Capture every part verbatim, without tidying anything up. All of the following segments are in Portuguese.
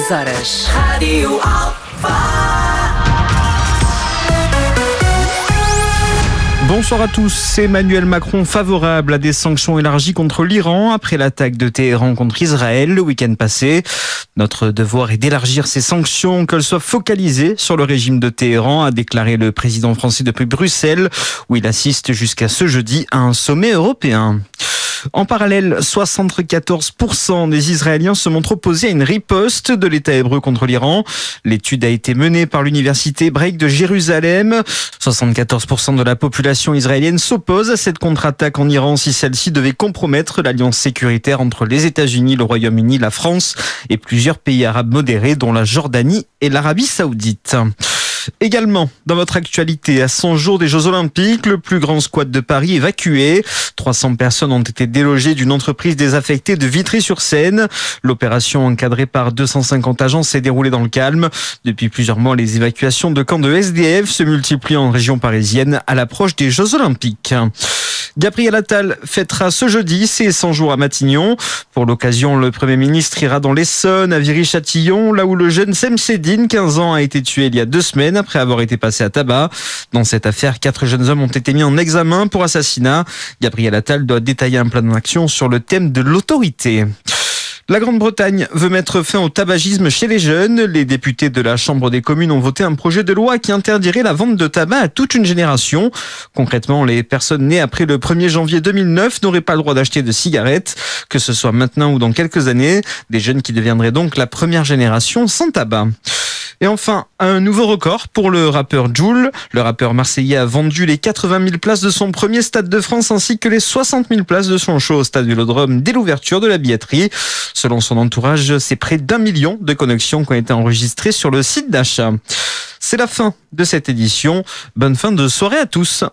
duas horas. Rádio Alfa. Bonsoir à tous. Emmanuel Macron favorable à des sanctions élargies contre l'Iran après l'attaque de Téhéran contre Israël le week-end passé. Notre devoir est d'élargir ces sanctions, qu'elles soient focalisées sur le régime de Téhéran, a déclaré le président français depuis Bruxelles, où il assiste jusqu'à ce jeudi à un sommet européen. En parallèle, soixante-quatorze pour cent des Israéliens se montrent opposés à une riposte de l'État hébreu contre l'Iran. L'étude a été menée par l'université Break de Jérusalem. soixante-quatorze pour cent de la population israélienne s'oppose à cette contre-attaque en Iran si celle-ci devait compromettre l'alliance sécuritaire entre les États-Unis, le Royaume-Uni, la France et plusieurs pays arabes modérés, dont la Jordanie et l'Arabie saoudite. Également, dans votre actualité, à cent jours des Jeux Olympiques, le plus grand squat de Paris évacué. trois cents personnes ont été délogées d'une entreprise désaffectée de Vitry-sur-Seine. L'opération, encadrée par deux cent cinquante agents, s'est déroulée dans le calme. Depuis plusieurs mois, les évacuations de camps de S D F se multiplient en région parisienne à l'approche des Jeux Olympiques. Gabriel Attal fêtera ce jeudi ses cent jours à Matignon. Pour l'occasion, le Premier ministre ira dans l'Essonne, à Viry-Châtillon, là où le jeune Semsedine, quinze ans, a été tué il y a deux semaines après avoir été passé à tabac. Dans cette affaire, quatre jeunes hommes ont été mis en examen pour assassinat. Gabriel Attal doit détailler un plan d'action sur le thème de l'autorité. La Grande-Bretagne veut mettre fin au tabagisme chez les jeunes. Les députés de la Chambre des communes ont voté un projet de loi qui interdirait la vente de tabac à toute une génération. Concrètement, les personnes nées après le premier janvier deux mille neuf n'auraient pas le droit d'acheter de cigarettes, que ce soit maintenant ou dans quelques années. Des jeunes qui deviendraient donc la première génération sans tabac. Et enfin, un nouveau record pour le rappeur Jul. Le rappeur marseillais a vendu les quatre-vingt mille places de son premier Stade de France ainsi que les soixante mille places de son show au Stade Vélodrome dès l'ouverture de la billetterie. Selon son entourage, c'est près d'un million de connexions qui ont été enregistrées sur le site d'achat. C'est la fin de cette édition. Bonne fin de soirée à tous.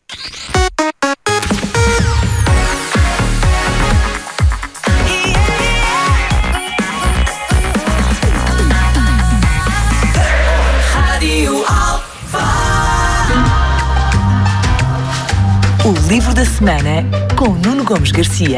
O livro da semana com Nuno Gomes Garcia.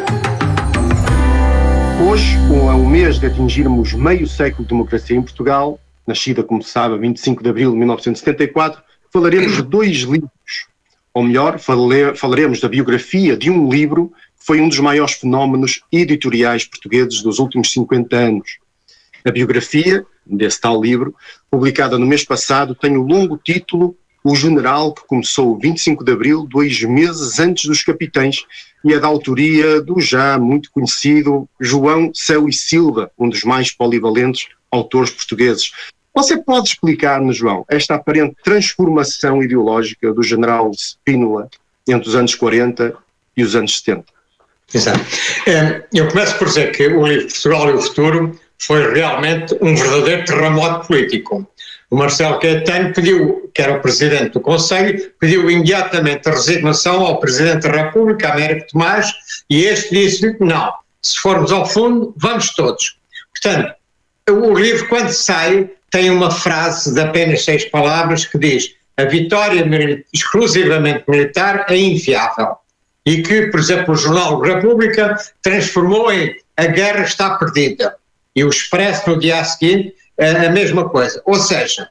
Hoje, com o mês de atingirmos meio século de democracia em Portugal, nascida, como se sabe, a vinte e cinco de abril de mil novecentos e setenta e quatro, falaremos de dois livros. Ou melhor, falaremos da biografia de um livro que foi um dos maiores fenómenos editoriais portugueses dos últimos cinquenta anos. A biografia desse tal livro, publicada no mês passado, tem o longo título O General que começou vinte e cinco de abril, dois meses antes dos capitães, e é da autoria do já muito conhecido João Céu e Silva, um dos mais polivalentes autores portugueses. Você pode explicar-nos, João, esta aparente transformação ideológica do General Spínola entre os anos quarenta e os anos setenta? Exato. Eu começo por dizer que o livro Portugal e o Futuro foi realmente um verdadeiro terremoto político. O Marcelo Caetano pediu, que era o presidente do Conselho, pediu imediatamente a resignação ao Presidente da República, Américo Tomás, e este disse: não, se formos ao fundo, vamos todos. Portanto, o livro, quando sai, tem uma frase de apenas seis palavras que diz: a vitória exclusivamente militar é inviável. E que, por exemplo, o Jornal República transformou em a guerra está perdida. E o Expresso, no dia seguinte, a mesma coisa. Ou seja,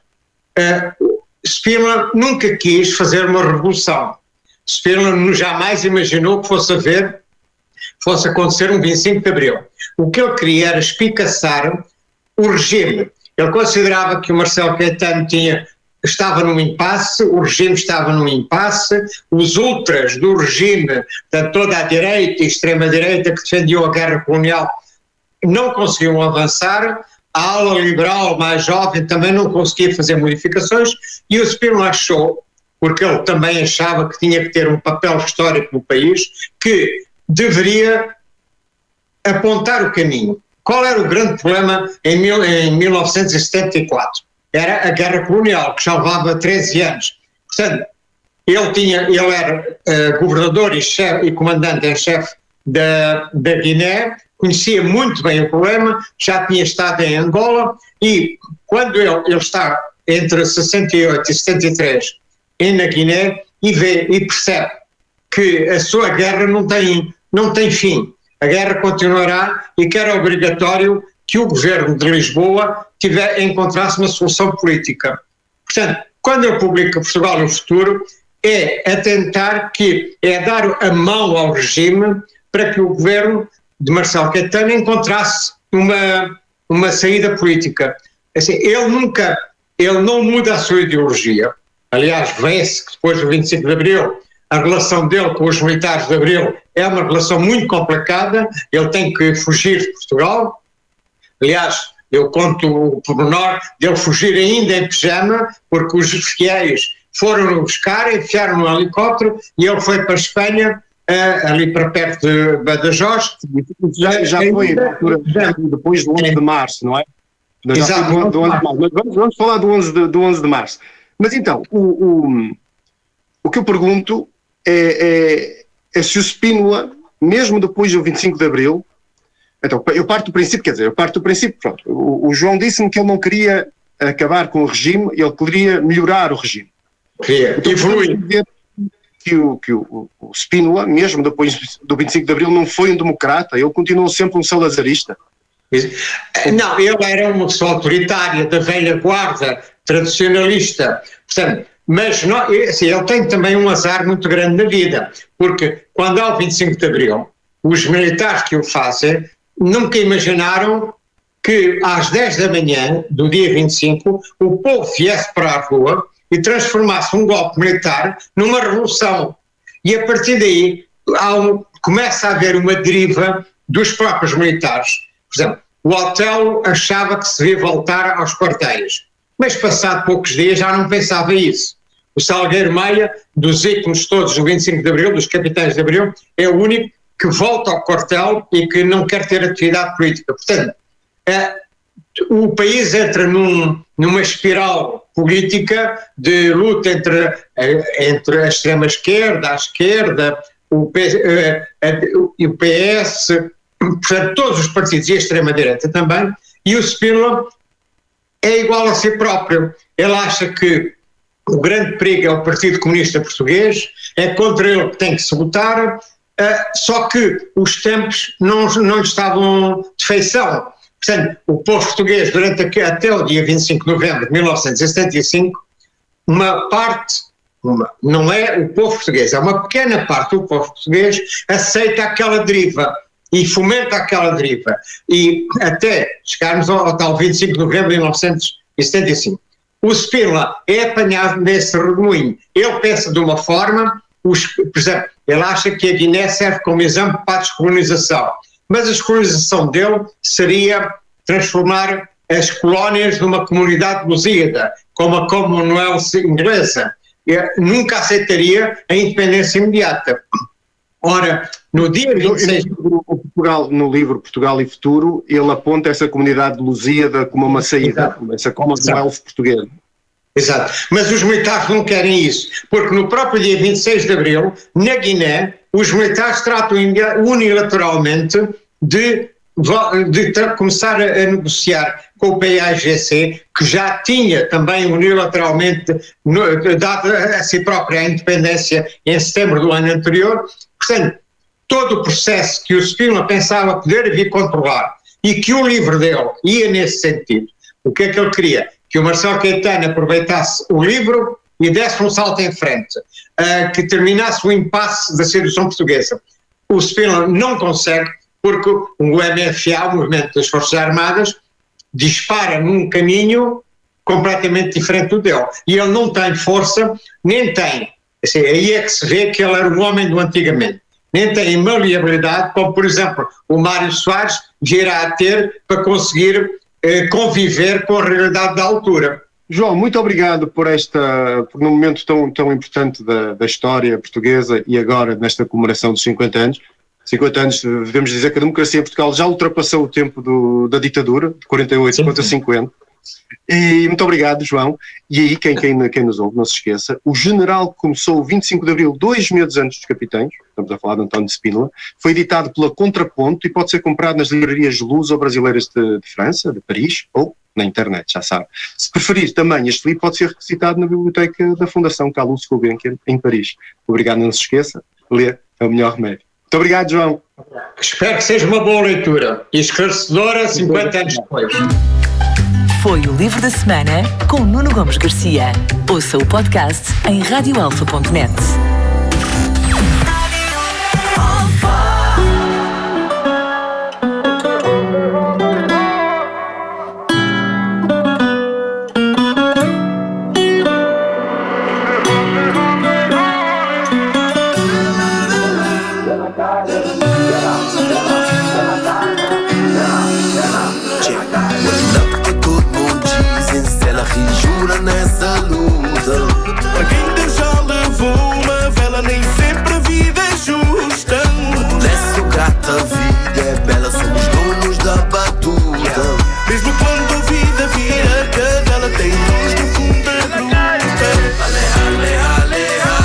uh, Spínola nunca quis fazer uma revolução. Spínola jamais imaginou que fosse haver, fosse acontecer um vinte e cinco de abril. O que ele queria era espicaçar o regime. Ele considerava que o Marcelo Caetano tinha, estava num impasse, o regime estava num impasse, os ultras do regime, de toda a direita e extrema-direita que defendiam a guerra colonial, não conseguiam avançar. A ala liberal mais jovem também não conseguia fazer modificações, e o Spínola achou, porque ele também achava que tinha que ter um papel histórico no país, que deveria apontar o caminho. Qual era o grande problema em, mil, em mil novecentos e setenta e quatro? Era a guerra colonial, que já levava treze anos. Portanto, ele, tinha, ele era uh, governador e, chefe, e comandante em chefe da, da Guiné, conhecia muito bem o problema, já tinha estado em Angola, e quando ele, ele está entre sessenta e oito e setenta e três em na Guiné, e vê e percebe que a sua guerra não tem, não tem fim. A guerra continuará e que era obrigatório que o governo de Lisboa tiver, encontrasse uma solução política. Portanto, quando eu publico Portugal no Futuro, é a tentar que, é dar a mão ao regime para que o governo de Marcelo Caetano encontrasse uma, uma saída política. Assim, ele nunca, ele não muda a sua ideologia. Aliás, vê-se que depois do vinte e cinco de Abril, a relação dele com os militares de Abril é uma relação muito complicada, ele tem que fugir de Portugal. Aliás, eu conto o pormenor dele fugir ainda em pijama, porque os fiéis foram-no buscar, enfiaram no helicóptero e ele foi para a Espanha, uh, ali para perto de Badajoz. Já, já foi na altura, depois do onze de março, não é? Já Exato. Do, do onze de março. Mas vamos, vamos falar do onze de, do onze de março. Mas então, o, o, o que eu pergunto é, é, é se o Spínola, mesmo depois do vinte e cinco de Abril, então eu parto do princípio, quer dizer, eu parto do princípio, pronto, o, o João disse-me que ele não queria acabar com o regime, ele queria melhorar o regime. Queria então, evoluir. Que o, que o, o Spínola, mesmo depois do vinte e cinco de Abril, não foi um democrata, ele continuou sempre um salazarista. Não, ele era uma pessoa autoritária, da velha guarda, tradicionalista, portanto, mas não, assim, ele tem também um azar muito grande na vida, porque quando há o vinte e cinco de Abril, os militares que o fazem nunca imaginaram que às dez da manhã do dia vinte e cinco o povo viesse para a rua e transformasse um golpe militar numa revolução. E a partir daí há um, começa a haver uma deriva dos próprios militares. Por exemplo, o Otelo achava que se devia voltar aos quartéis, mas passado poucos dias já não pensava isso. O Salgueiro Maia, dos ícones todos do vinte e cinco de Abril, dos capitães de Abril, é o único que volta ao quartel e que não quer ter atividade política. Portanto, é, o país entra num, numa espiral política de luta entre, entre a extrema-esquerda, a esquerda, o, P, o P S, portanto, todos os partidos e a extrema-direita também, e o Spínola é igual a si próprio. Ele acha que o grande perigo é o Partido Comunista Português, é contra ele que tem que se lutar, uh, só que os tempos não, não estavam de feição. Portanto, o povo português, durante a, até o dia vinte e cinco de novembro de mil novecentos e setenta e cinco, uma parte, uma, não é o povo português, é uma pequena parte do povo português, aceita aquela deriva e fomenta aquela deriva. E até chegarmos ao, ao tal vinte e cinco de novembro de mil novecentos e setenta e cinco. O Spínola é apanhado nesse redemoinho. Ele pensa de uma forma, os, por exemplo, ele acha que a Guiné serve como exemplo para a descolonização, mas a descolonização dele seria transformar as colónias numa comunidade lusíada, como a Commonwealth inglesa. Ele nunca aceitaria a independência imediata. Ora, no dia vinte e seis... No, Portugal, no livro Portugal e Futuro, ele aponta essa comunidade lusíada como uma saída, Exato. essa Commonwealth portuguesa. Exato, mas os militares não querem isso, porque no próprio dia vinte e seis de Abril, na Guiné, os militares tratam unilateralmente de, de começar a, a negociar com o P A G C, que já tinha também unilateralmente no, dado a si própria a independência em setembro do ano anterior. Portanto, todo o processo que o Spínola pensava poder vir controlar e que o livro dele ia nesse sentido. O que é que ele queria? Que o Marcelo Caetano aproveitasse o livro e desse um salto em frente, uh, que terminasse o impasse da situação portuguesa. O Spínola não consegue, porque o M F A, o Movimento das Forças Armadas, dispara num caminho completamente diferente do dele. E ele não tem força, nem tem. Assim, aí é que se vê que ele era um homem do antigamente. Nem tem maleabilidade, como por exemplo o Mário Soares virá a ter para conseguir eh, conviver com a realidade da altura. João, muito obrigado por esta, por num momento tão, tão importante da, da história portuguesa e agora nesta comemoração dos cinquenta anos. cinquenta anos, devemos dizer que a democracia em Portugal já ultrapassou o tempo do, da ditadura, de quarenta e oito sim, contra sim. cinquenta. E muito obrigado, João. E aí, quem, quem, quem nos ouve, não se esqueça, o general que começou o vinte e cinco de Abril, dois meses antes dos capitães, estamos a falar de António de Spínola, foi editado pela Contraponto e pode ser comprado nas livrarias luso-brasileiras de, de França, de Paris, ou na internet, já sabe. Se preferir também, este livro pode ser recitado na biblioteca da Fundação Carlos Gulbenkian, em Paris. Obrigado, não se esqueça, ler é o melhor remédio. Muito obrigado, João. Espero que seja uma boa leitura e esclarecedora cinquenta anos depois. Foi o Livro da Semana com Nuno Gomes Garcia. Ouça o podcast em radio alfa ponto net. Nessa luta, para quem Deus já levou uma vela, nem sempre a vida é justa. Nessa gata, a vida é bela, somos donos da batuta. Mesmo quando a vida vira cadela, tem luz no fundo da gruta. Ale, ale, ale,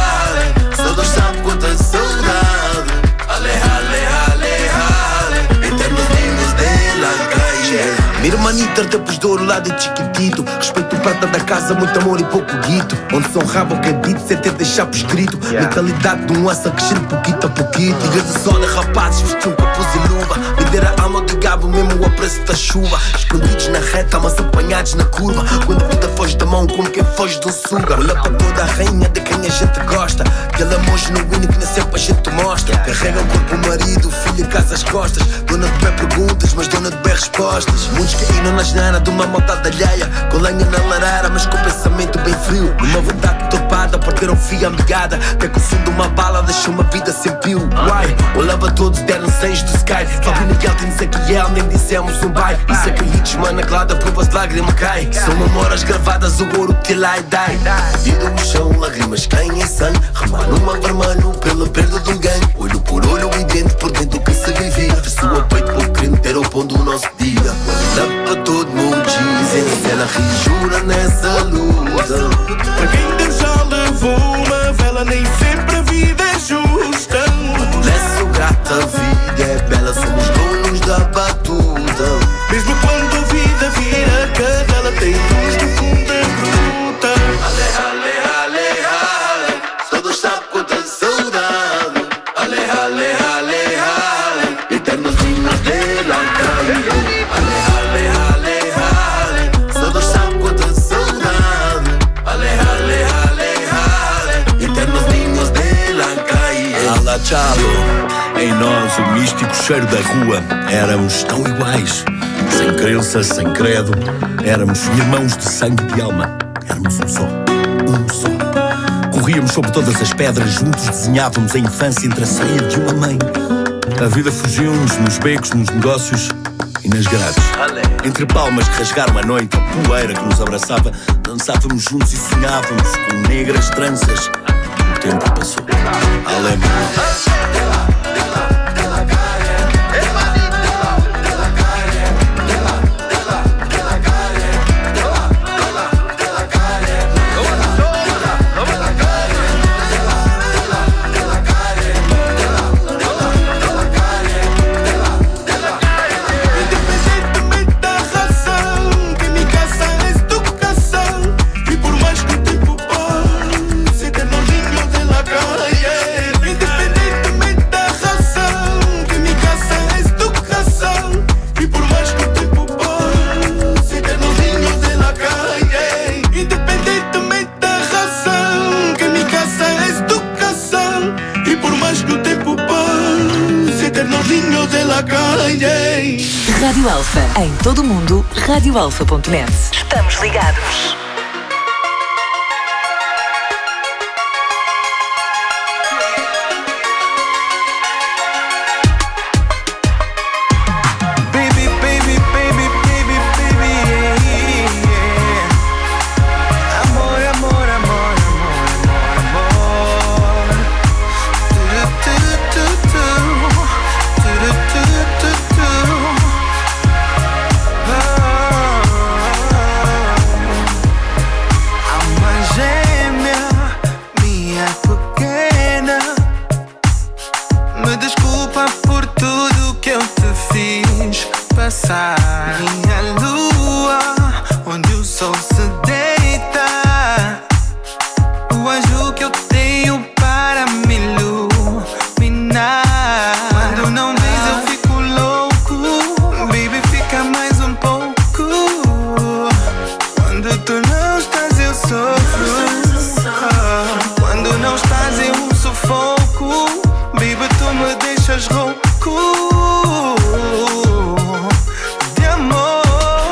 ale, só Deus sabe quanta saudade. Ale, ale, ale, ale, eternos ninhos dela caem. Minha hermanita, tapos de ouro lá de chiquitito. Respeito o prata da casa, muito amor e pouco guito. Onde são rabo acredito, sem ter deixar por escrito. Yeah. Mentalidade de um assa crescendo pouquito a pouquito. Liga de zona, rapazes vestiam capuz e luva. Vender a alma de gabo mesmo a preço da chuva. Escondidos na reta, mas apanhados na curva. Quando a vida foge da mão, como quem foge de um suga. Olha para toda a rainha de quem a gente gosta. Aquele amor genuíno que nem sempre a gente mostra. Carrega o corpo, o marido, o filho, casa às costas. Dona de bem perguntas, mas dona de bem respostas. Muitos caíram na asneira de uma maldade alheia. Com lenha na lareira, mas com pensamento bem frio. Numa verdade topada, perderam fio amigada. Até que o fundo de uma bala deixou uma vida sem pio. Uai, olhava todos, deram seis do sky. Fábio Miguel tem Ezequiel, nem dissemos um bai. Isso é que hits, managlada, prova de lágrima cai. São memórias gravadas, o ouro que lá e dai. Vida no chão, lágrimas caem em sangue. Remar numa vermelho pela perda de um gangue. Olho por olho e dente por dentro que se vivia. Sua peito por crime ter o pão do nosso dia. Olha para todo mundo dizem, ela rijura nessa luta. Para quem Deus já levou uma vela, nem sempre a vida é justa. Nessa gata, a vida é bela, somos donos da batuta. Mesmo quando a vida vira cadela, tem luz no fundo da gruta. Ale, ale, ale, ale, só Deus sabe quanta saudade. Ale, ale, ale, ale, eternos hinos de la calle. Ale, ale, ale, ale, só Deus sabe quanta saudade. Ale, ale, ale, ale, eternos hinos de la calle. Ala Chalo, em nós o místico cheiro da rua. Éramos tão iguais, sem crença, sem credo. Éramos irmãos de sangue e de alma. Éramos um só, um só. Corríamos sobre todas as pedras, juntos desenhávamos a infância entre a ceia de uma mãe. A vida fugiu-nos nos becos, nos negócios e nas grades. Entre palmas que rasgaram a noite, a poeira que nos abraçava, dançávamos juntos e sonhávamos com negras tranças. O tempo passou. Além. Rádio Alfa, em todo o mundo, radio alfa ponto net. Estamos ligados. deixas rouco de amor.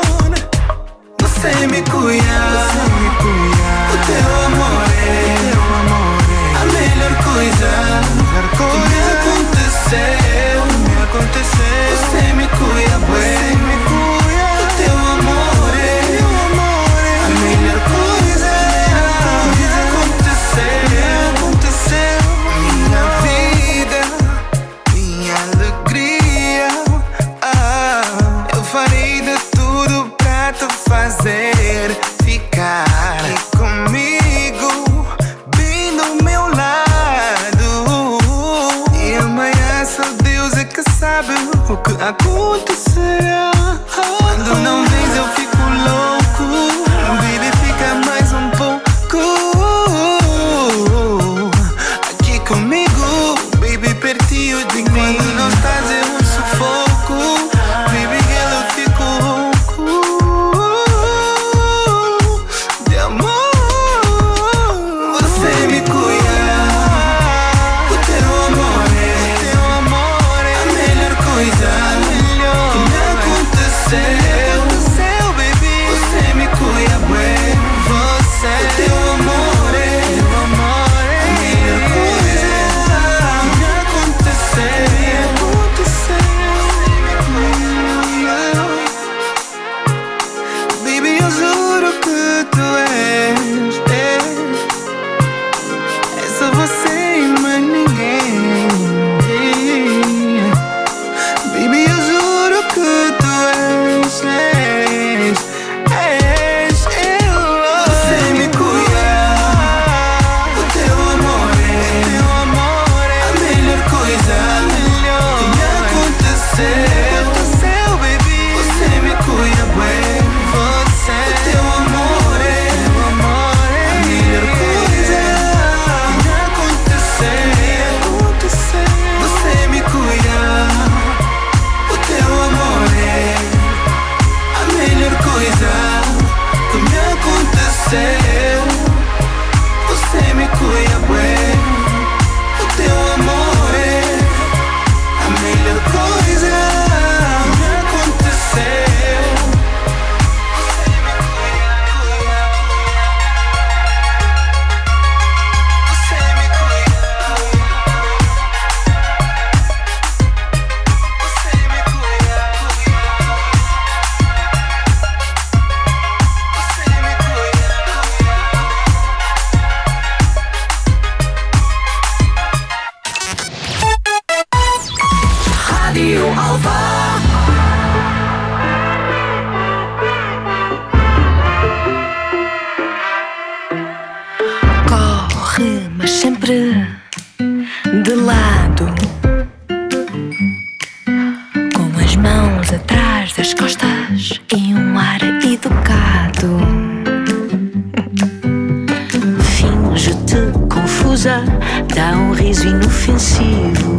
Você me cuida, o teu amor é a melhor coisa que me aconteceu. Você me cuida bem, o teu amor é a melhor coisa que me aconteceu. Minha vida, minha alegria, ah, eu farei de tudo pra te fazer ficar aqui comigo, bem do meu lado. E amanhã só Deus é que sabe o que acontecerá. Quando não vens eu fico louco, baby, fica mais um pouco aqui comigo, baby, pertinho de mim. Quando não estás é um sufoco, baby, girl, eu fico rouco de amor. Você me cuida, o teu amor é a melhor coisa que me aconteceu. Você me cuida bem, o teu amor é a melhor coisa que me aconteceu. Baby, eu juro que tu és, és, é só você e mais ninguém. Baby, eu juro que tu és, és, és, eu. Você me cuida, o teu amor é a melhor coisa que me aconteceu. Você me cuida bem, o teu amor é a melhor coisa que me aconteceu. Você me cuida, o teu amor é a melhor coisa que me aconteceu. Você me cuida bem, o teu amor é a melhor coisa que me aconteceu. Você me cuida, você me cuida, você me cuida. Rádio Alva. Corre, mas sempre de lado, com as mãos atrás das costas e um ar educado. Finge-te confusa, dá um riso inofensivo.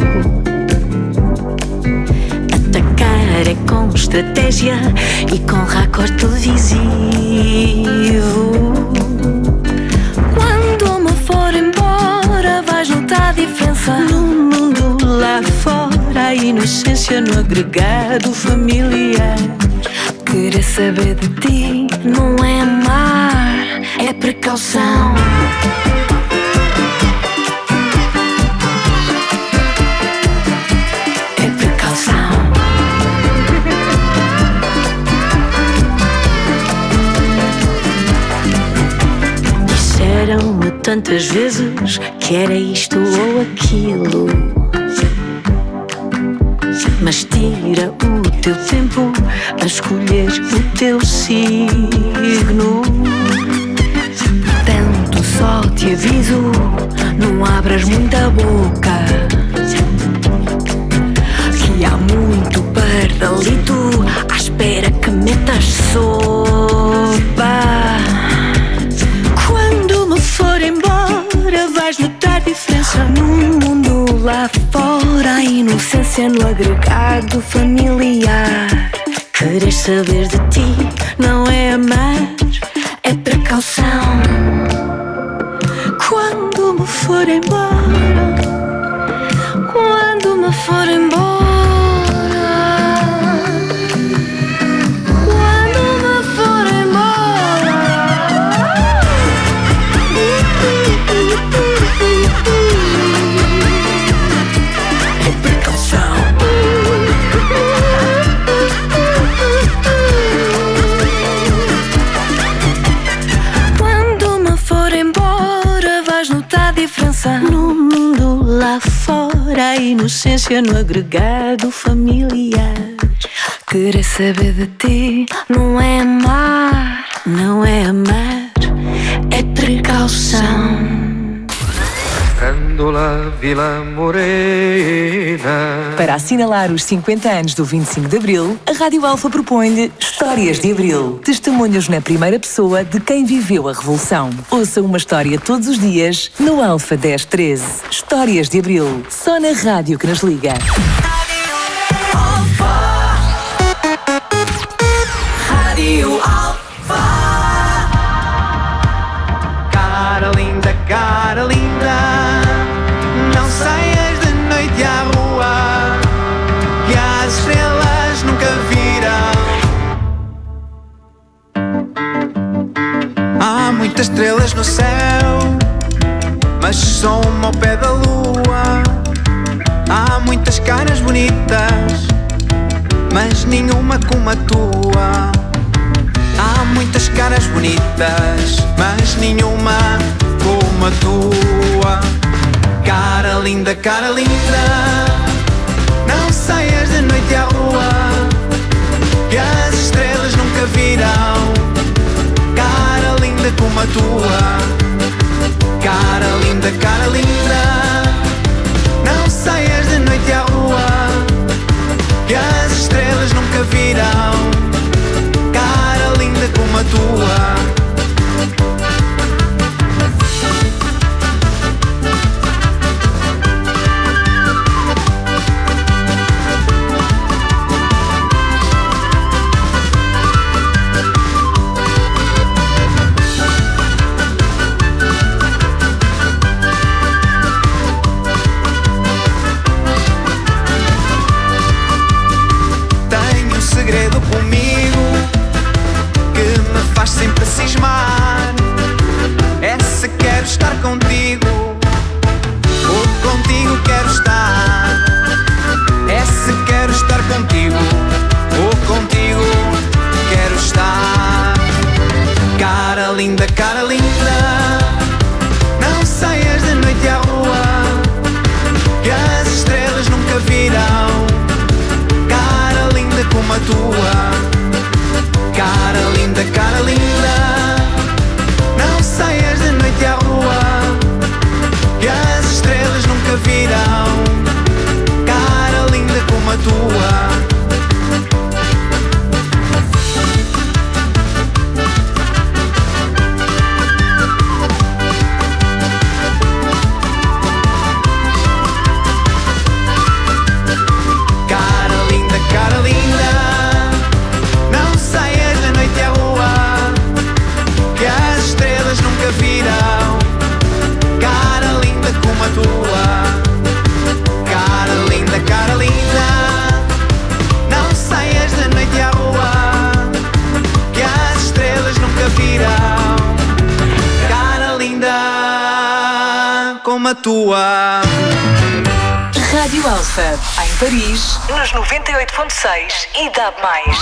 Atacar é com estratégia e com raccord televisivo. Quando me for embora, vais notar a diferença no mundo lá fora. A inocência no agregado familiar. Querer saber de ti não é amar, é precaução. É precaução. Disseram-me tantas vezes que era isto ou aquilo, mas tira o teu tempo a escolher o teu signo. Portanto, só te aviso, não abras muita boca, que há muito pardalito à espera que metas sopa. Quando me for embora, vais notar diferença no mundo lá fora. A inocência no agregado familiar. Querer saber de ti não é amar, é precaução. Quando me for embora, quando me for embora, no mundo lá fora, a inocência no agregado familiar. Querer saber de ti não é amar, não é amar, é precaução. Grândola Vila Morena. Para assinalar os cinquenta anos do vinte e cinco de Abril, a Rádio Alfa propõe-lhe Histórias de Abril. Testemunhos na primeira pessoa de quem viveu a Revolução. Ouça uma história todos os dias no Alfa dez treze. Histórias de Abril. Só na rádio que nos liga. Rádio Alfa. Cara linda, cara linda, não saias de noite à rua, que as estrelas nunca viram. Há muitas estrelas no céu, mas só uma ao pé da lua. Há muitas caras bonitas, mas nenhuma como a tua. Há muitas caras bonitas, mas nenhuma como a tua. Cara linda, cara linda, não saias de noite à rua, que as estrelas nunca virão. Cara linda como a tua. Cara linda, cara linda, não saias de noite à rua, que as estrelas nunca virão. Cara linda como a tua. Tenho um segredo comigo que me faz sempre cismar. É se quero estar contigo ou contigo quero estar. É se quero estar contigo ou contigo quero estar. Cara linda, cara linda, não saias de noite à rua, que as estrelas nunca virão. Cara linda como a tua. Cara linda, cara linda, não saias de noite à rua, que as estrelas nunca virão. Cara linda como a tua. Cara linda, cara linda, não saias de noite à rua, que as estrelas nunca virão. Cara linda como a tua. Cara linda, cara linda, não saias de noite à rua, que as estrelas nunca virão. Cara linda como a tua. Rádio Alfa, em Paris, nos noventa e oito ponto seis e D A B mais.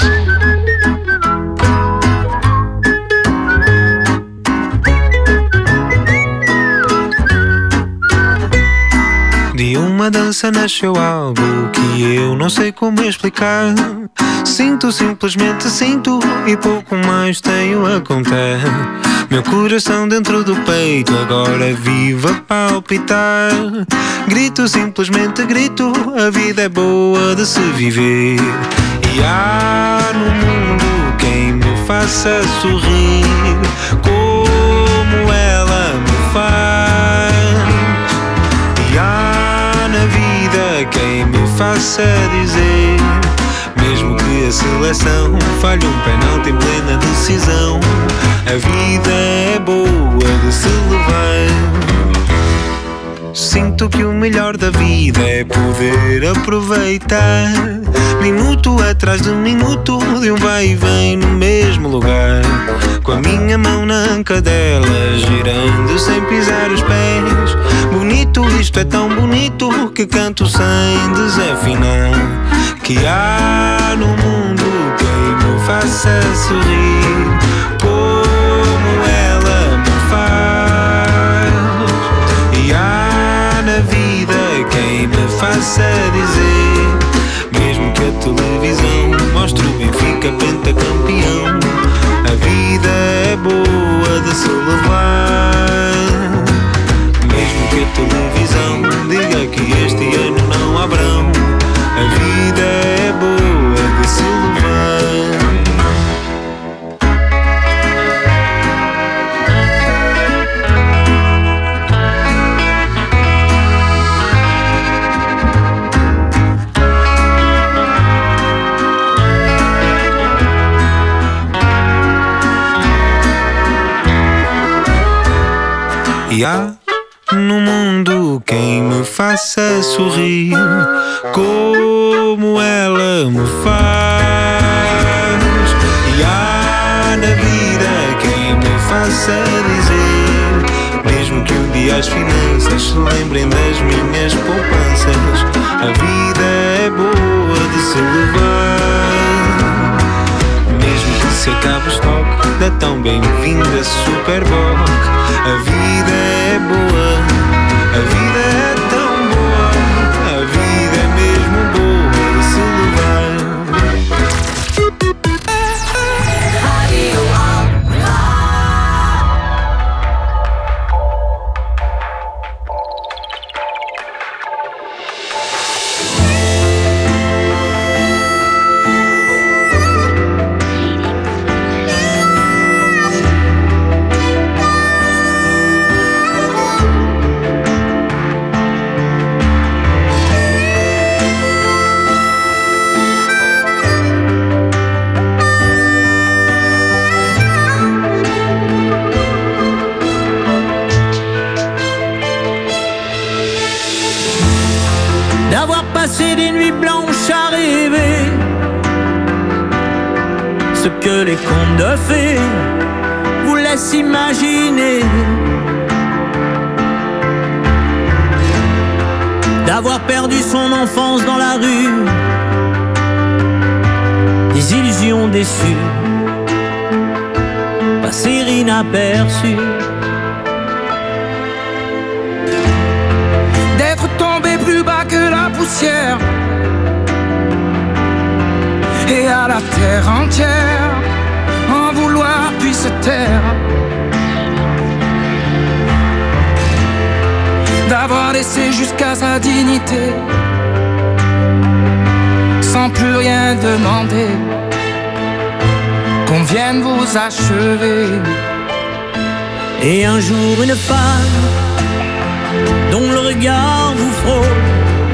De uma dança nasceu algo que eu não sei como explicar. Sinto, simplesmente sinto e pouco mais tenho a contar. Meu coração dentro do peito agora vive a palpitar. Grito, simplesmente grito, a vida é boa de se viver. E há no mundo quem me faça sorrir como ela me faz. E há na vida quem me faça dizer, mesmo que a seleção falhe um penalti em plena decisão, a vida é boa de se levar. Sinto que o melhor da vida é poder aproveitar minuto atrás de minuto de um vai e vem no mesmo lugar, com a minha mão na anca dela, girando sem pisar os pés. Bonito, isto é tão bonito que canto sem desafinar. Que há no mundo quem me faça sorrir como ela me faz, e há na vida quem me faça dizer, mesmo que a televisão mostre o Benfica pentacampeão, a vida é boa de se levar. Mesmo que a televisão diga que este ano não há verão, a vida é boa de se levar. E há no mundo quem me faça sorrir como ela me faz, e há na vida quem me faça dizer, mesmo que um dia as finanças se lembrem das minhas poupanças, a vida é boa de se levar. Mesmo que se acabe o estoque da tão bem-vinda Superboc, a vida é boa, a vida é tão boa, a vida é mesmo boa de se levar. D'avoir passé des nuits blanches à rêver ce que les contes de fées vous laissent imaginer, d'avoir perdu son enfance dans la rue, des illusions déçues, passer inaperçues, d'être tombé plus bas que la poussière et à la terre entière en vouloir puis se taire, d'avoir laissé jusqu'à sa dignité sans plus rien demander, qu'on vienne vous achever. Et un jour une femme dont le regard vous frôle,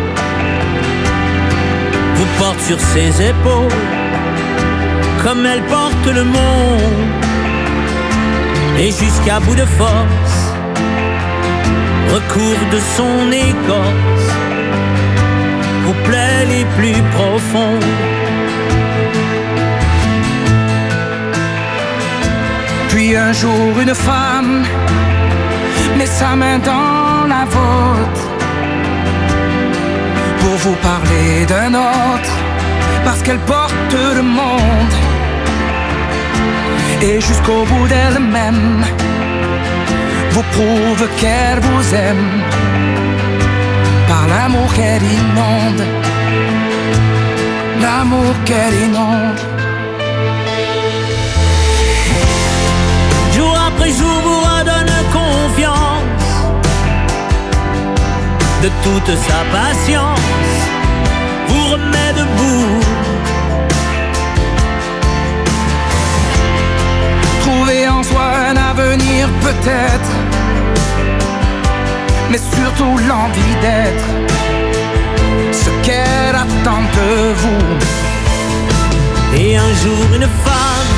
vous porte sur ses épaules comme elle porte le monde, et jusqu'à bout de force recouvre de son écorce vos plaies les plus profondes. Puis un jour une femme met sa main dans la vôtre pour vous parler d'un autre, parce qu'elle porte le monde, et jusqu'au bout d'elle-même vous prouve qu'elle vous aime par l'amour qu'elle inonde, l'amour qu'elle inonde. Jour après jour vous redonne confiance, de toute sa patience vous remet debout. Trouver en soi un avenir peut-être, mais surtout l'envie d'être ce qu'elle attend de vous. Et un jour une femme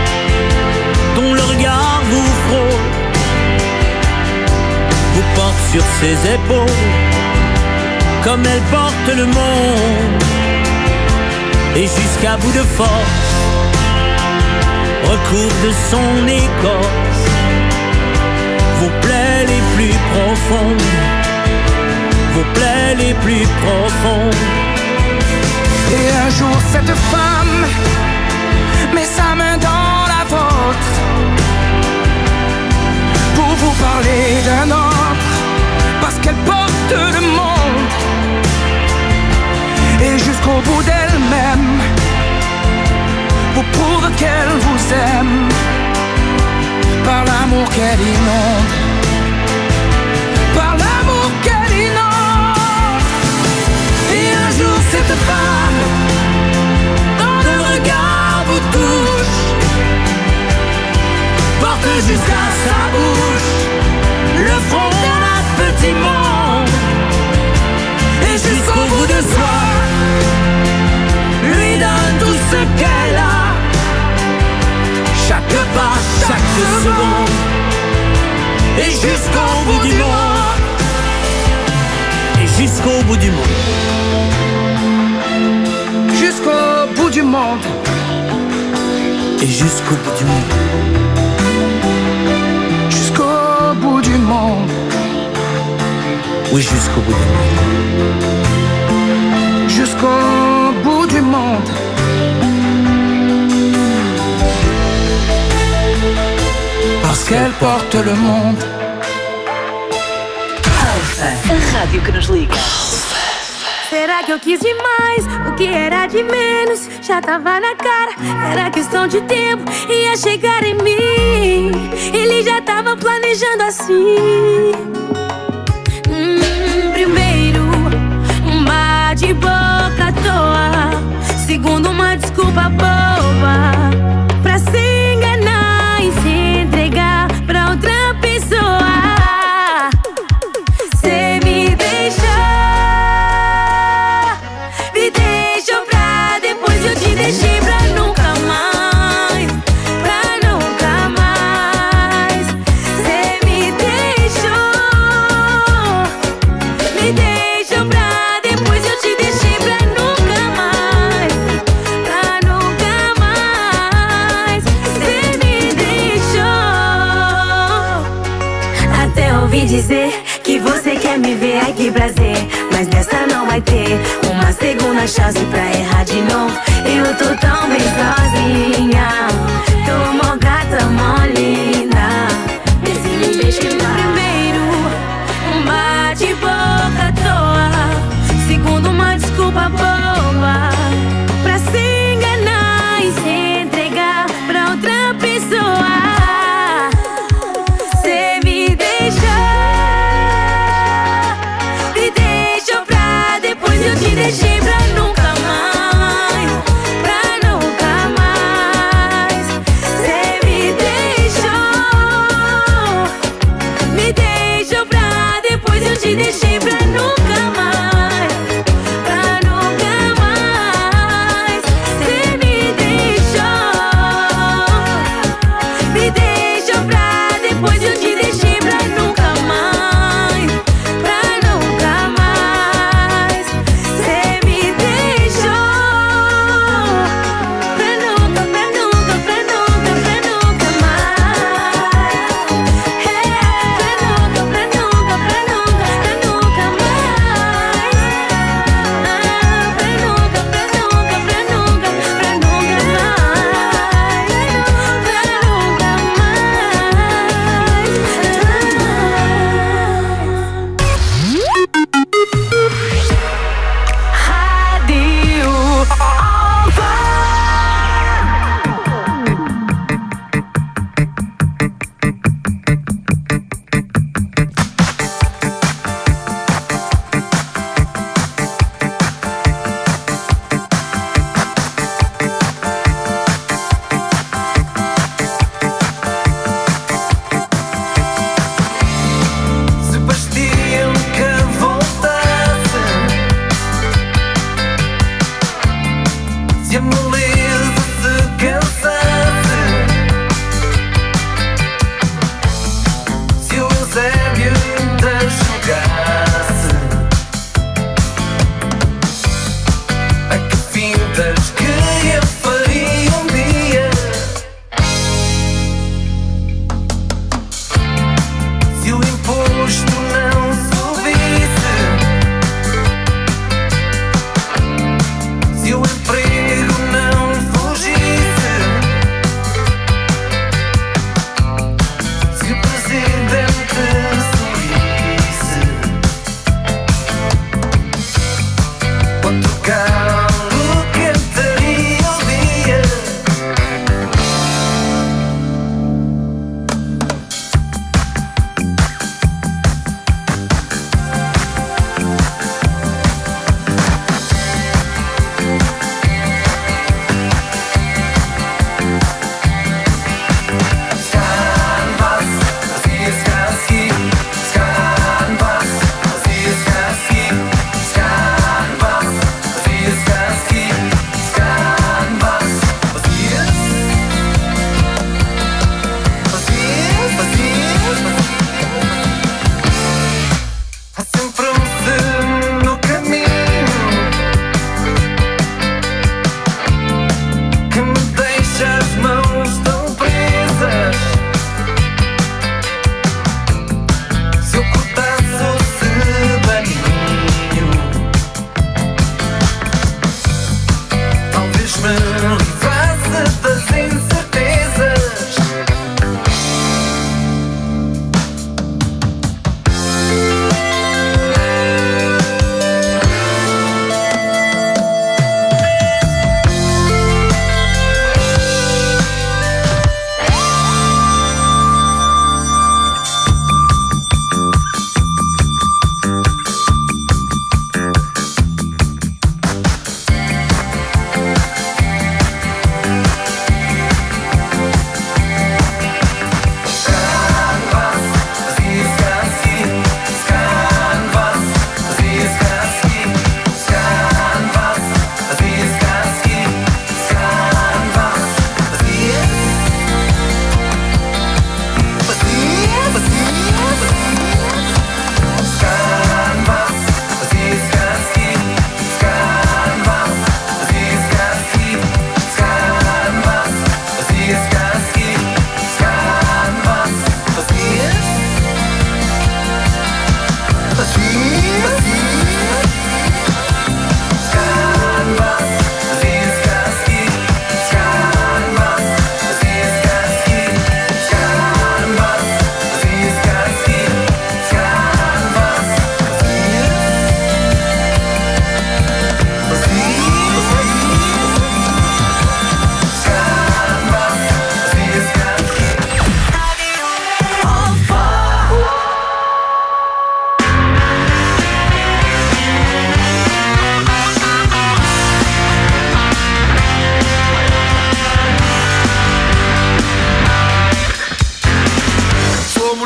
dont le regard vous frôle, vous porte sur ses épaules, comme elle porte le monde, et jusqu'à bout de force, recouvre de son écorce vos plaies les plus profondes, vos plaies les plus profondes. Et un jour cette femme met sa main dans la vôtre pour vous parler d'un autre, parce qu'elle porte le monde, et jusqu'au bout d'elle-même vous prouve qu'elle vous aime, par l'amour qu'elle inonde, par l'amour qu'elle inonde. Et un jour cette femme, dans le regard vous touche, porte jusqu'à sa bouche le front d'un petit monde, et jusqu'au bout de soi lui donne tout ce qu'elle a, chaque pas, chaque seconde, et jusqu'au bout du monde, et jusqu'au bout du monde, jusqu'au bout du monde, et jusqu'au bout du monde, jusqu'au bout du monde, oui, jusqu'au bout du monde, jusqu'au bout du monde. Parce qu'elle porte le monde. Alfa, a rádio que nos liga. Será que eu quis demais? O que era de menos já tava na cara. Era questão de tempo, ia chegar em mim. Ele já tava planejando assim. hum, Primeiro, um bate-boca à toa. Segundo, uma desculpa boba pra se enganar e se entregar pra outra pessoa. Cê me deixou, me deixou pra depois eu te deixei pra nunca mais, pra nunca mais. Cê me deixou, me deixou pra depois eu te deixei pra nunca mais, pra nunca mais. Cê me deixou. Até ouvi dizer que você quer me ver, ai que prazer, mas dessa não vai ter uma segunda chance pra errar de novo. Eu tô tão bem sozinha, tô mó gata, mó linda. Esse me deixa primeiro, um bate-boca à toa. Segundo, uma desculpa boba pra se enganar e se entregar pra outra pessoa. Cê me deixou, me deixou pra depois eu te deixei pra nunca mais, pra nunca mais. Cê me deixou, me deixou pra depois eu te deixei pra nunca mais, pra nunca mais. Cê me deixou, me deixou pra depois eu te deixei pra nunca mais, pra nunca mais. Cê me deixou, pra nunca, pra nunca, pra nunca, pra nunca mais. É, pra nunca, pra nunca, pra nunca, pra nunca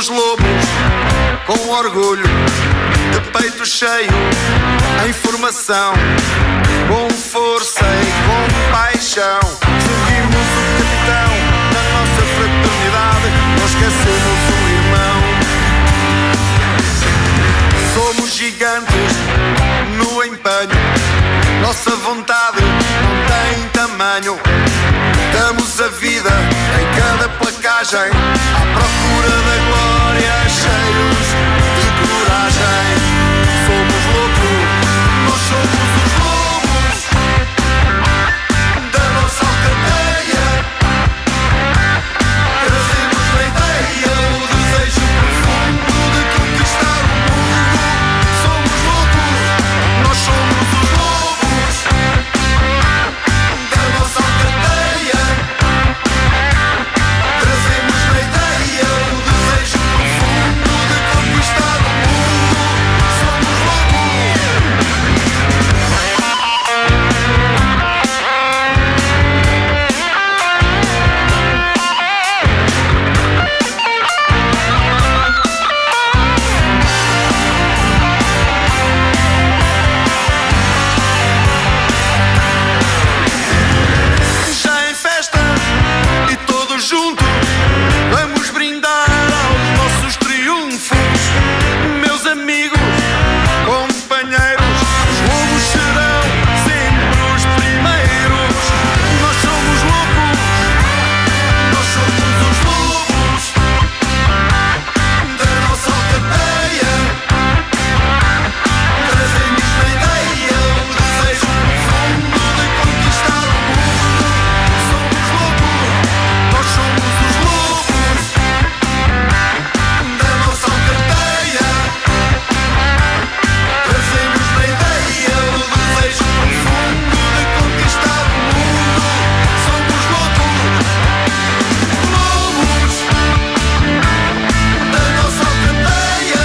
Somos lobos com orgulho, de peito cheio, em formação, com força e com paixão. Seguimos o capitão da nossa fraternidade, não esquecemos o irmão. Somos gigantes no empenho, nossa vontade não tem tamanho. Damos a vida em cada placagem, à procura da glória, cheios de coragem. Somos loucos, nós somos os lobos da nossa alcateia. Trazemos na ideia o desejo profundo de conquistar o mundo. Somos loucos, nós somos os lobos da nossa alcateia. Trazemos na ideia o desejo profundo de conquistar o mundo. Somos lobos. Já em festa e todos juntos vamos brindar aos nossos triunfos. Meus amigos, companheiros, os lobos serão sempre os primeiros. Nós somos loucos, nós somos os lobos da nossa alcateia. Trazemos na ideia o desejo profundo de conquistar o mundo. Somos loucos, nós somos os lobos da nossa alcateia. Trazemos na ideia o desejo profundo de conquistar o mundo. Somos loucos, lobos da nossa alcateia.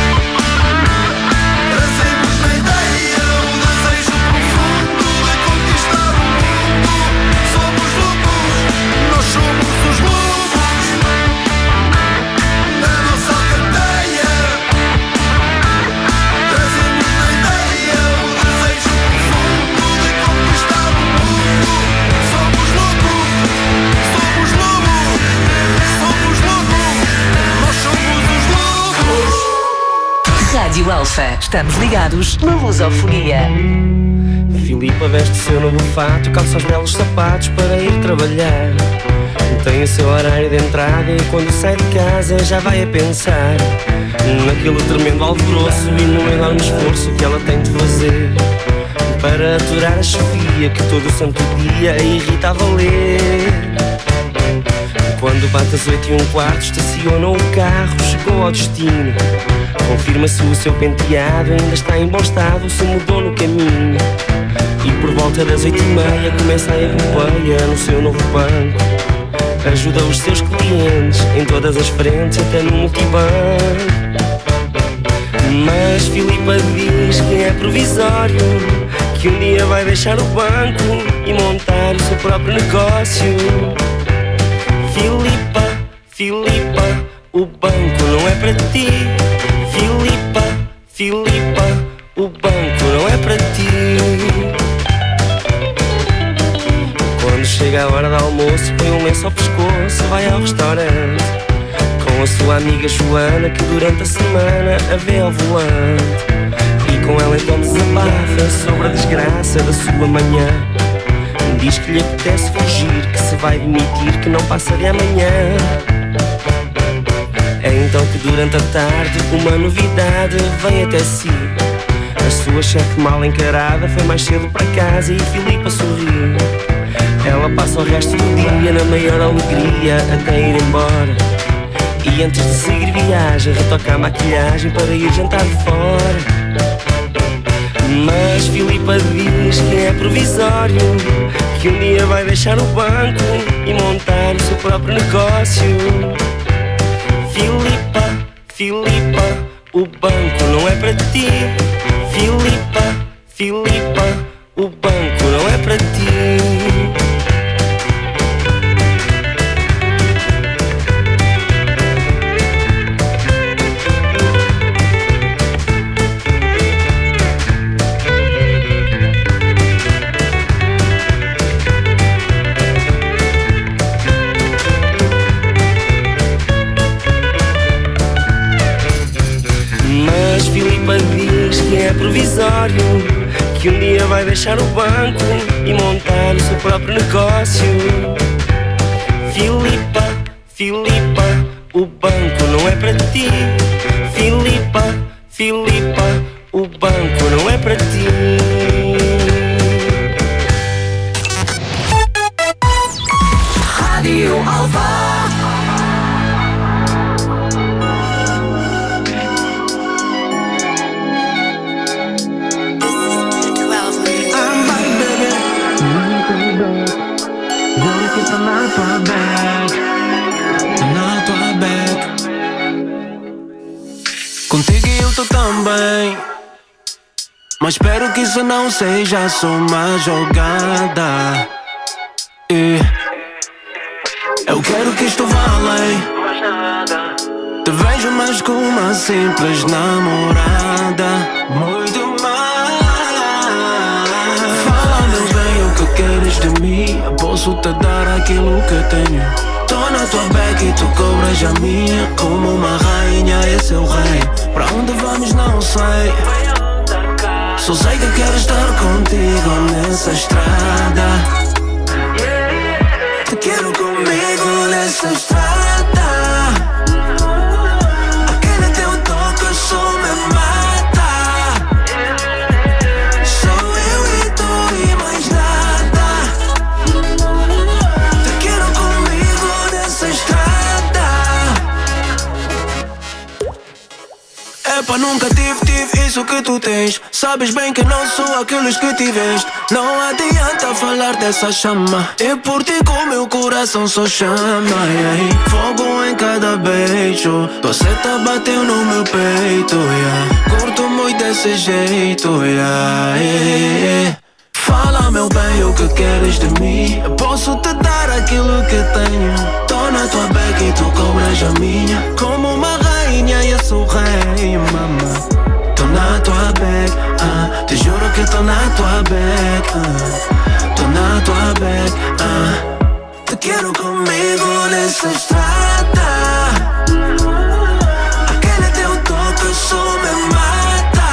Trazemos na ideia o desejo profundo de conquistar o mundo. Somos loucos, nós somos os lobos da nossa alcateia. Trazemos na ideia o desejo profundo de conquistar o mundo. Somos loucos, somos lobos, somos loucos, nós somos os lobos. Rádio Alfa. Estamos ligados na lusofonia. Filipa veste seu novo fato, calça os belos sapatos para ir trabalhar. Tem o seu horário de entrada e quando sai de casa já vai a pensar naquele tremendo alvoroço e no enorme esforço que ela tem de fazer para aturar a Sofia que todo o santo dia a irrita a valer. Quando bate as oito e um quarto, estaciona o carro, chegou ao destino. Confirma-se o seu penteado, ainda está em bom estado, se mudou no caminho. E por volta das oito e meia começa a epopeia no seu novo banco. Ajuda os seus clientes em todas as frentes, até no multibanco. Mas Filipa diz que é provisório, que um dia vai deixar o banco e montar o seu próprio negócio. Filipa, Filipa, o banco não é para ti. Filipa, Filipa, o banco não é para ti. Quando chega a hora do almoço, põe um lenço ao pescoço, vai ao restaurante com a sua amiga Joana, que durante a semana a vê ao volante. E com ela então desabafa sobre a desgraça da sua manhã. Diz que lhe apetece fugir, que se vai demitir, que não passa de amanhã. É então que durante a tarde uma novidade vem até si. A sua chefe mal encarada foi mais cedo para casa e Filipa sorriu. Ela passa o resto do dia na maior alegria até ir embora. E antes de seguir viagem, retoca a maquilhagem para ir jantar fora. Mas Filipa diz que é provisório, que um dia vai deixar o banco e montar o seu próprio negócio. Filipa, Filipa, o banco não é para ti. Filipa, Filipa, o banco não é para ti. Filipa diz que é provisório, que um dia vai deixar o banco e montar o seu próprio negócio. Filipa, Filipa, o banco não é para ti. Filipa, Filipa, o banco não é para ti. Rádio Alfa. Contigo eu tô também, mas espero que isso não seja só uma jogada. E eu quero que isto vá além. Te vejo mais como uma simples namorada. Muito mais. Fala-me bem o que queres de mim. Eu posso te dar aquilo que tenho. Tô na tua back e tu cobras a minha. Como uma rainha, esse é o rei. Pra onde vamos não sei. Só sei que quero estar contigo nessa estrada. Te quero comigo nessa estrada. Aquele teu toque só me mata. Sou eu e tu e mais nada. Te quero comigo nessa estrada. Epa, nunca tive, tive isso que tu tens. Sabes bem que não sou aqueles que tiveste. Não adianta falar dessa chama. E por ti com meu coração só chama, yeah. Fogo em cada beijo. Tua seta bateu no meu peito, yeah. Curto muito desse jeito, yeah, yeah. Fala meu bem o que queres de mim. Eu posso te dar aquilo que tenho. Tô na tua back e tu cobras a minha. Como uma rainha e eu sou rei, mama. Tô na tua back, ah, te juro que tô na tua back, ah, tô na tua back, ah. Te quero comigo nessa estrada. Aquele teu toque só me mata.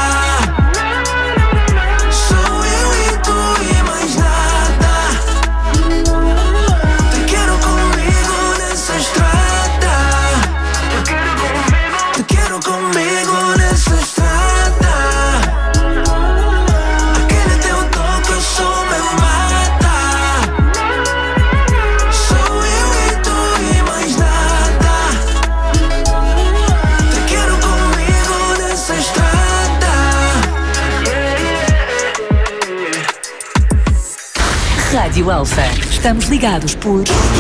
Sou eu e tu e mais nada. Te quero comigo nessa estrada. Te quero comigo nessa estrada. Rádio Alfa. Estamos ligados por...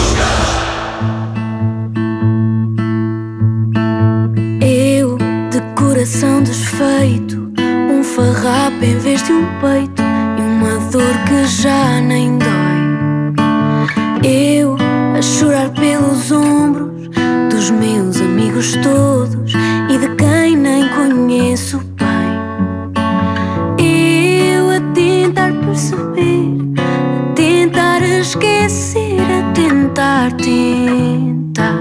Eu, de coração desfeito, um farrapo em vez de um peito e uma dor que já nem dói. Eu, a chorar pelos ombros dos meus amigos todos e de quem nem conheço bem. Eu, a tentar perceber, tentar esquecer, a tentar, tentar.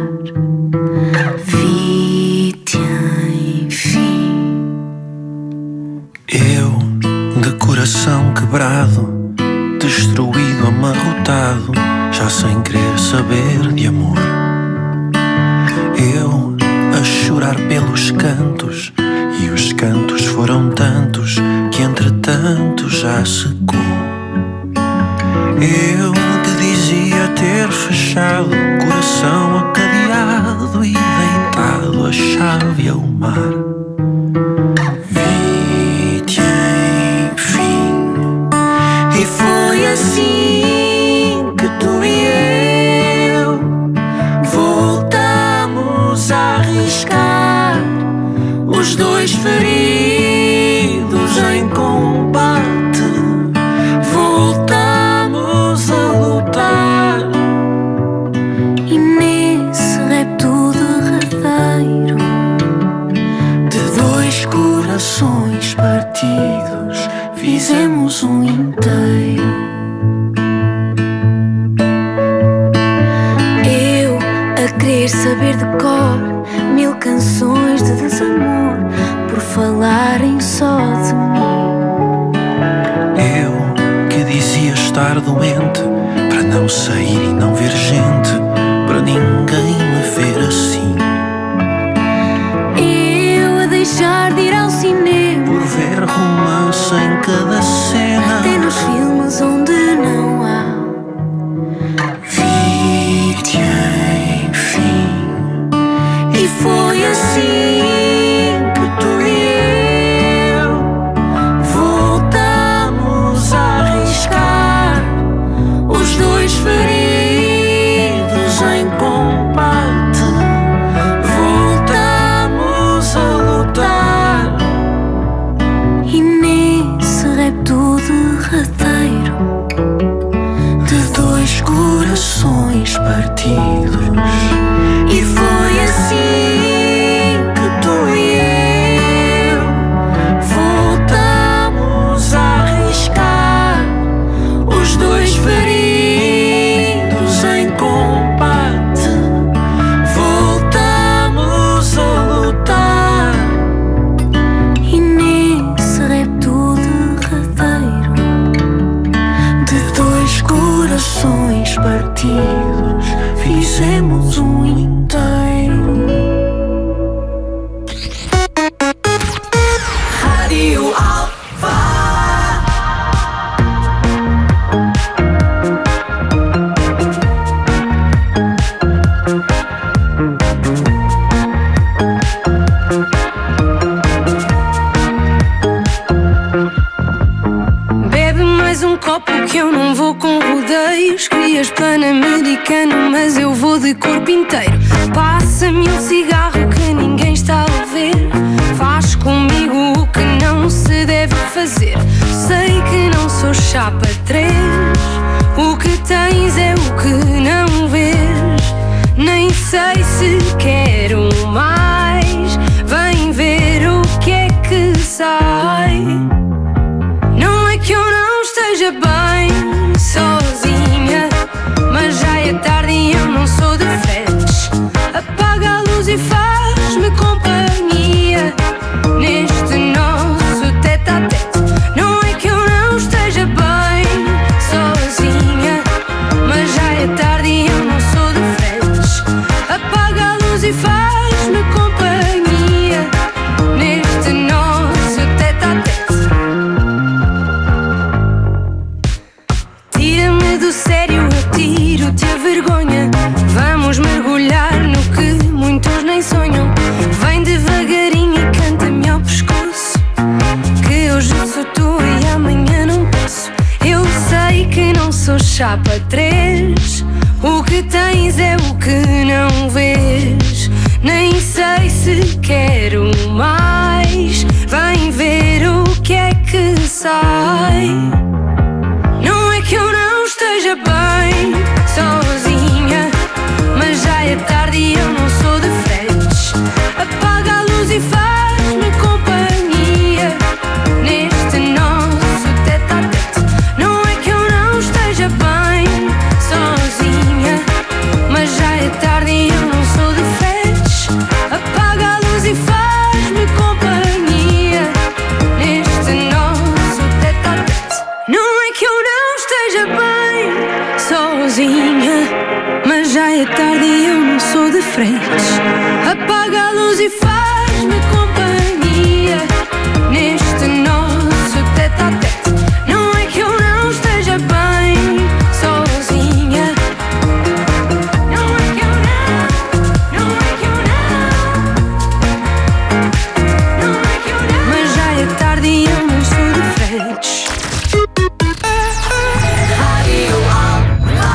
Vi-te enfim. Eu, de coração quebrado, destruído, amarrotado, já sem querer saber de amor. Eu, a chorar pelos cantos, e os cantos foram tantos que entretanto já secou. Eu que dizia ter fechado o coração acadeado e deitado a chave ao mar. Vi-te enfim. E foi assim que tu e eu voltamos a arriscar, os dois feridos em combate. Voltamos a lutar, e nesse repto derradeiro de dois corações partidos fizemos um inteiro. Eu a querer saber de cor mil canções de desamor, por falar ficar doente, para não sair e não ver gente, para ninguém me ver assim. Eu a deixar de ir ao cinema, por ver romance em cada cena, até nos filmes onde não há. Vi-te enfim, e foi assim que tu e eu voltamos a arriscar, os dois feridos em combate. Voltamos a lutar, e nesse repto derradeiro de dois corações partidos. E foi assim que tu e eu voltamos a arriscar, os dois feridos em combate. Voltamos a lutar, e nesse repto derradeiro de dois corações partidos, fizemos um inteiro. Rádio Alfa. Bebe mais um copo que eu não vou com rodeios. Querias pan-americano, mas eu vou de corpo inteiro. Passa-me um cigarro que ninguém está a ver. Faz comigo o que não se deve fazer. Sei que não sou chapa três. O que tens é o que não vês. Nem sei se quero mais. Vem ver o que é que sai. Não é que eu não esteja bem sozinha, mas já é tarde e eu não sou de fretes. Apaga a luz e faz-me companhia neste nosso tete-a-tete. Não é que eu não esteja bem sozinha, mas já é tarde e eu não sou de fretes. Apaga a luz e faz-me companhia neste nosso tete-a-tete. Tira-me do sério, eu tiro-te a vergonha. Vamos mergulhar no que muitos nem sonham. Vem devagarinho e canta-me ao pescoço, que hoje sou tua e amanhã não posso. Eu sei que não sou chapa três. O que tens é o que não vês. Nem sei se quero mais. Vem ver o que é que sai. Não é que eu não esteja bem sozinha, mas já é tarde e eu não sou de fretes. Apaga a luz e faz-me companhia neste nosso tete-a-tete. Não é que eu não esteja bem sozinha, mas já é tarde e eu não sou de fretes. Apaga a luz e faz-me companhia neste nosso tete-a-tete. Não é que eu não esteja bem sozinha, mas já é tarde e eu não sou de fretes. Apaga a luz e faz-me companhia neste nosso tete-a-tete. Não é que eu não esteja bem sozinha. Não é que eu não, não é que eu não, não é que eu não, mas já é tarde e eu não sou de fretes. Rádio Alfa.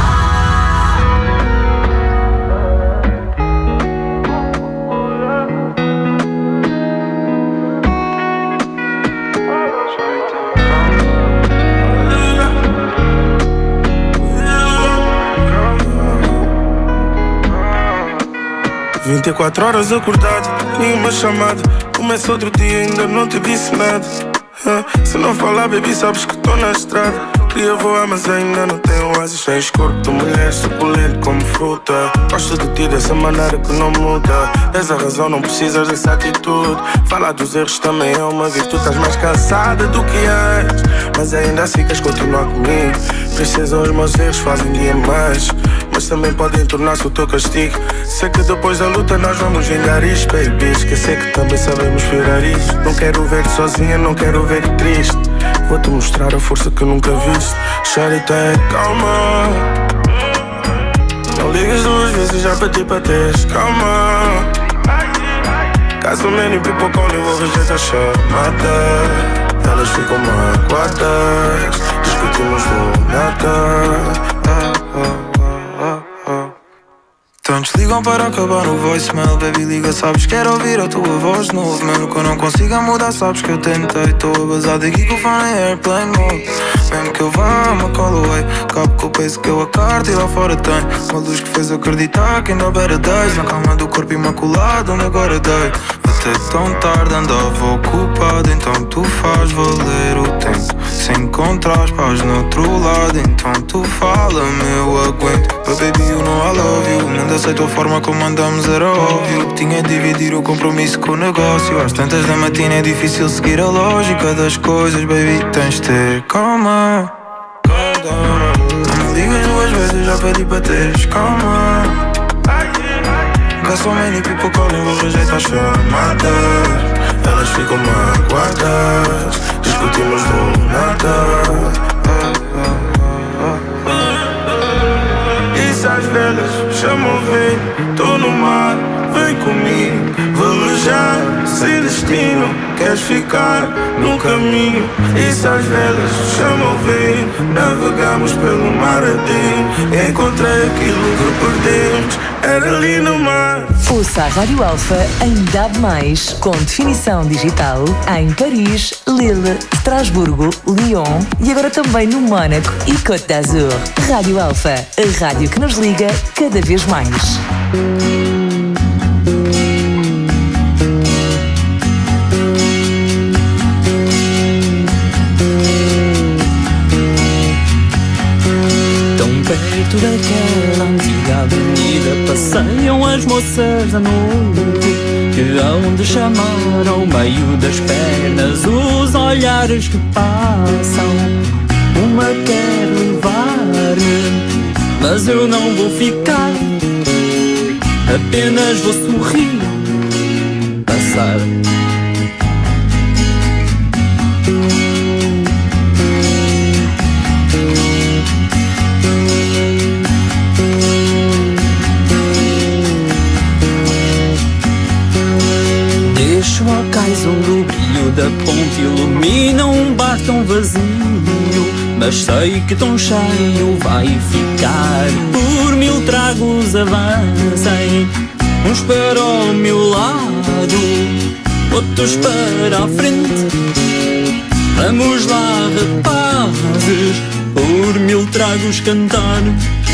vinte e quatro horas acordado, nenhuma chamada. Começa outro dia, ainda não te disse nada. Ah, se não falar, baby, sabes que estou na estrada. Queria voar, mas ainda não tenho asas. Tens corpo de mulher, suculento como fruta. Gosto de ti dessa maneira que não muda. És a razão, não precisas dessa atitude. Falar dos erros também é uma virtude. Estás mais cansada do que és, mas ainda assim queres continuar comigo. Princesa, os meus erros fazem dia mais, mas também podem tornar-se o teu castigo. Sei que depois da luta nós vamos vingar isto, baby. Esquecer que também sabemos esperar isto. Não quero ver-te sozinha, não quero ver-te triste. Vou-te mostrar a força que nunca viste. Charita, calma. Não ligas duas vezes, já pedi para teres calma. Caso many people calling, vou rejeitar a chamada. Elas ficam magoadas, discutimos do nada. ah, ah, ah, ah. Tantos ligam para acabar no voicemail. Baby, liga, sabes, quero ouvir a tua voz de novo. Mesmo que eu não consiga mudar, sabes que eu tentei. Tô a bazar daqui com o fone em airplane mode. Mesmo que eu vá, uma call away. Cabo com o peso que eu a carta e lá fora tem uma luz que fez acreditar que ainda há better days. Na calma do corpo imaculado, onde agora dei. Até tão tarde andava ocupado, então tu faz valer o tempo. Se encontras paz no outro lado, então tu fala-me, eu aguento. But baby, you know I love you. O mundo aceitou a forma como andamos, era óbvio que tinha de dividir o compromisso com o negócio. Às tantas da matina é difícil seguir a lógica das coisas, baby, tens de ter calma. Não me ligas duas vezes, já pedi para teres calma. Got so many people calling, vou rejeitar a chamada. Elas ficam magoadas, discutimos do nada. ah, ah, ah, ah. Isso às velhas, chamam vem, tô no mar, vem comigo. Velejar, sem destino, queres ficar no caminho. Isso às velhas, chamam vem, navegamos pelo mar adentro. Encontrei aquilo que perdemos, era ali no mar. Ouça a Rádio Alfa em D A B mais, com definição digital, em Paris, Lille, Estrasburgo, Lyon e agora também no Mónaco e Côte d'Azur. Rádio Alfa, a rádio que nos liga cada vez mais. Perto daquela antiga avenida passeiam as moças da noite, que hão de chamar ao meio das pernas os olhares que passam. Uma quer levar-me, mas eu não vou ficar, apenas vou sorrir, passar. Deixo ao cais onde o brilho da ponte ilumina um bar tão vazio, mas sei que tão cheio vai ficar. Por mil tragos avancem, uns para o meu lado, outros para a frente. Vamos lá, rapazes, por mil tragos cantar.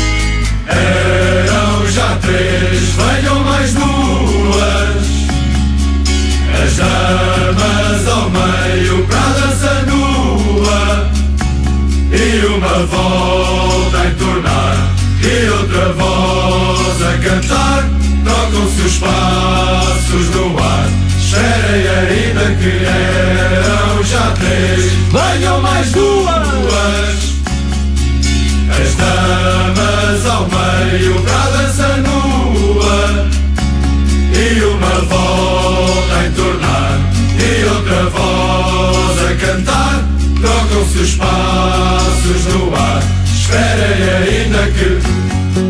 Eram já três, venham mais duas. As damas ao meio para a dança nua, e uma volta a entornar e outra voz a cantar. Trocam-se os passos no ar, esperem ainda que eram já três, venham mais duas. As damas ao meio para a dança nua, e uma volta a entornar e outra voz a cantar. Trocam-se os passos no ar, esperem ainda que...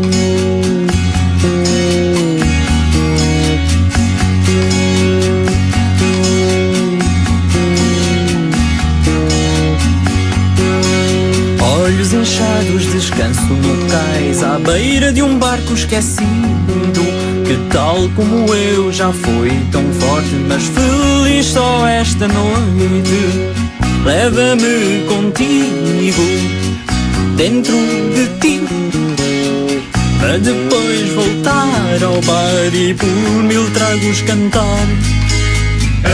Olhos inchados, descanso no cais, à beira de um barco esquecido, que tal como eu já foi tão forte, mas feliz só esta noite. Leva-me contigo, dentro de ti, para depois voltar ao bar e por mil tragos cantar.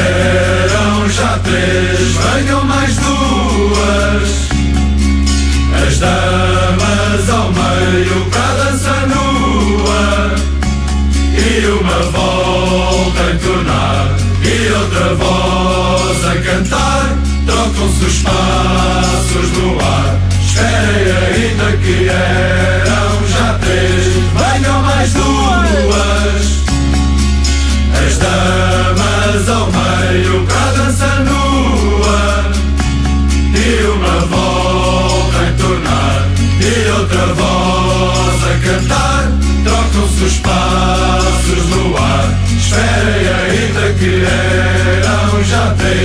Eram já três, venham mais duas.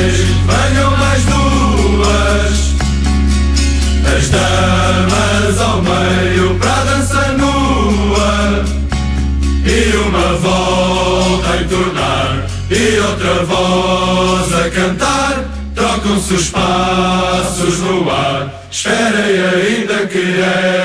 três, venham mais duas. As damas ao meio para a dança nua. E uma volta a entornar e outra voz a cantar. Trocam-se os passos no ar. Esperem ainda que é